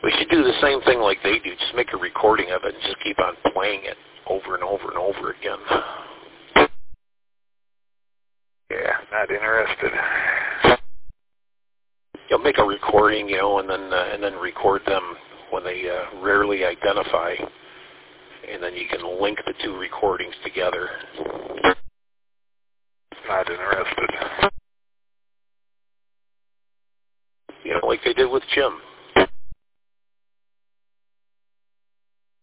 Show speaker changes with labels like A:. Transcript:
A: We should do the same thing like they do. Just make a recording of it and just keep on playing it over and over and over again.
B: Yeah, not interested.
A: You'll make a recording, and then record them when they rarely identify, and then you can link the two recordings together.
B: Not interested.
A: Like they did with Jim.